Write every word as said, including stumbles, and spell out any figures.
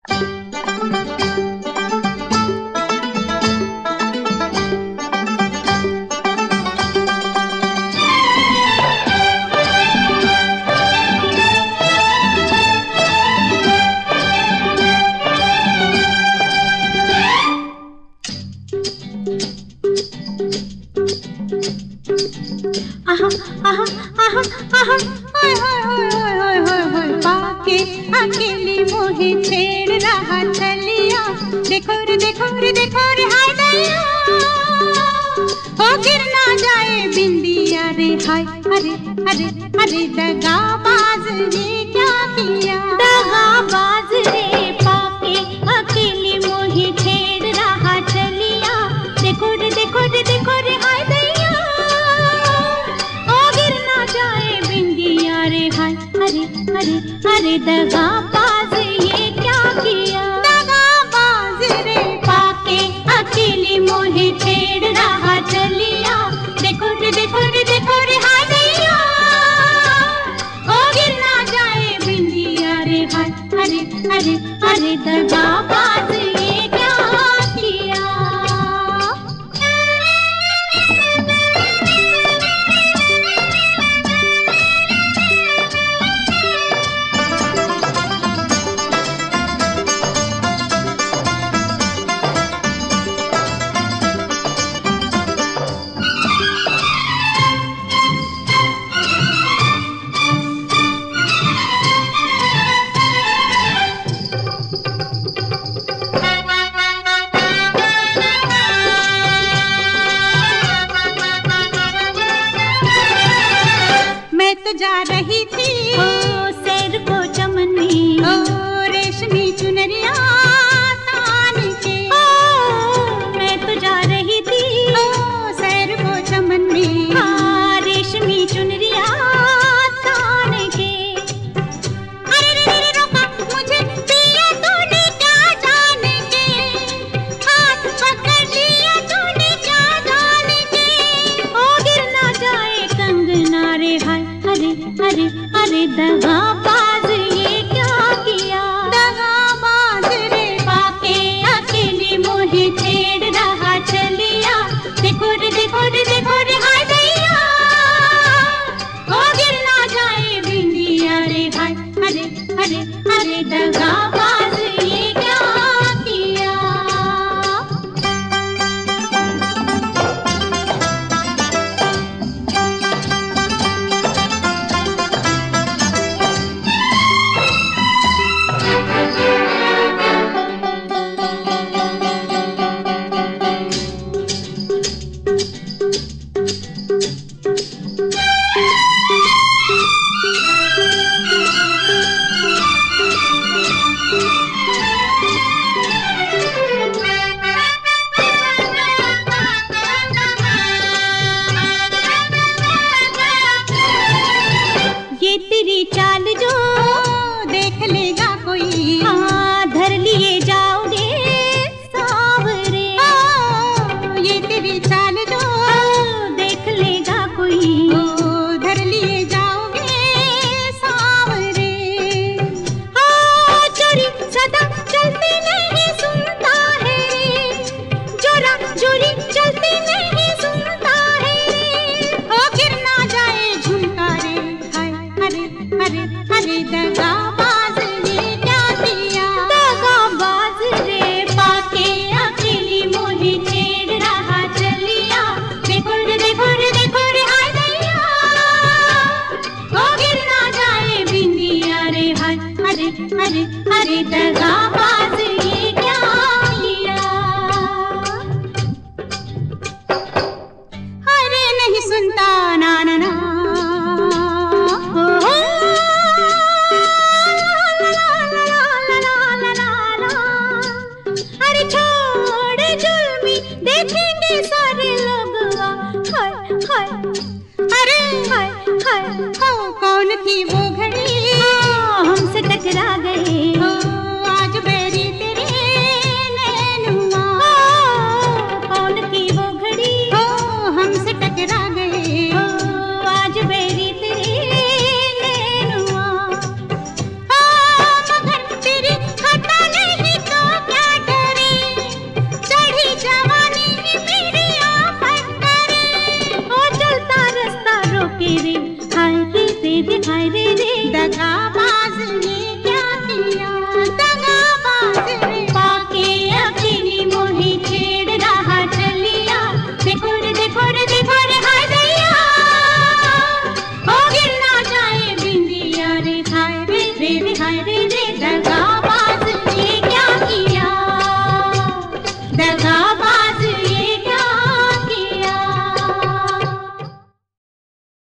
आहा आहा आहा आहा होय होय होय होय होय होय पाके अकेली मोहे छेड़ रहा चलिया। देखो रे देखो रे देखो रे हाय दैया, हो गिर ना जाए बिंदिया रे हाय। अरे अरे अरे दगाबाज ने क्या किया, दगाबाज रे पाके अकेली मोहे छेड़ रहा चलिया। देखो रे देखो रे देखो रे हाय दैया, अरे अरे अरे दगाबाज ये क्या किया, दगाबाज रे पाके अकेली मोहे छेड़ रहा चलिया। देखो रे देखो रे देखो रे हाय दैया, ओ गिर ना जाए बिंदिया रे हाय। अरे अरे अरे दगाबाज ये क्या किया। तो जा रही थी ओ सैर को चमन में, ओ रेशमी चुनरिया तान के। ओ मैं तो जा रही थी ओ सैर को चमन में, हाँ रेशमी चुनरिया तान के। अरे रे रे रोका मुझे पिया तूने क्या जान के, हाथ पकड़ लिया तूने क्या जान के। ओ गिर ना जाए कंगना रे हाय। अरे अरे अरे दगाबाज ये क्या किया, दगाबाज रे पाके अकेली मोहे छेड़ रहा चलिया। देखो रे देखो रे देखो रे हाय दैया, ओ गिर ना जाए बिंदिया रे हाय। अरे अरे अरे दगाबाज ये क्या किया। ये तेरी चाल जो देख लेगा कोई, हाँ धर लिए जाओगे सावरे। ये तेरी चाल जो देख लेगा कोई, ओ धर लिए जाओगे सावरे। हाँ चोरी सदा चलती नहीं सुनता है रे, जोरा जोरी चलती नहीं सुनता है रे। ओ गिर ना जाए झुमका रे हाय। अरे अरे अरे दगाबाज ये क्या किया, दगाबाज रे पाके अकेली मोहे छेड़ रहा चलिया। देखो रे देखो रे देखो रे हाय दैया, ओ गिर ना जाए बिंदिया रे हाय। अरे अरे अरे दगाबाज ये